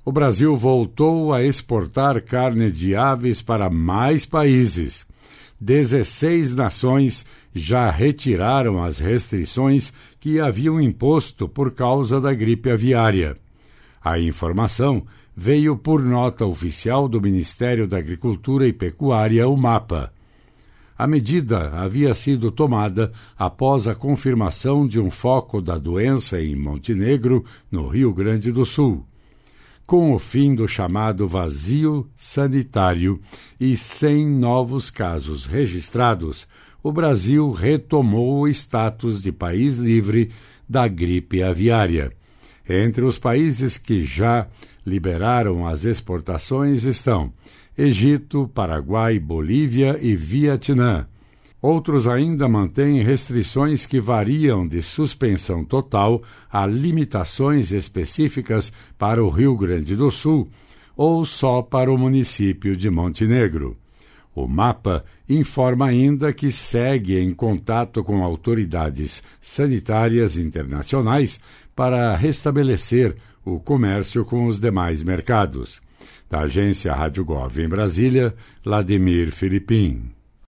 O Brasil voltou a exportar carne de aves para mais países. 16 nações já retiraram as restrições que haviam imposto por causa da gripe aviária. A informação veio por nota oficial do Ministério da Agricultura e Pecuária, o MAPA. A medida havia sido tomada após a confirmação de um foco da doença em Montenegro, no Rio Grande do Sul. Com o fim do chamado vazio sanitário e sem novos casos registrados, o Brasil retomou o status de país livre da gripe aviária. Entre os países que já liberaram as exportações estão Egito, Paraguai, Bolívia e Vietnã. Outros ainda mantêm restrições que variam de suspensão total a limitações específicas para o Rio Grande do Sul ou só para o município de Montenegro. O MAPA informa ainda que segue em contato com autoridades sanitárias internacionais para restabelecer o comércio com os demais mercados. Da agência Rádio Gov em Brasília, Vladimir Filipim.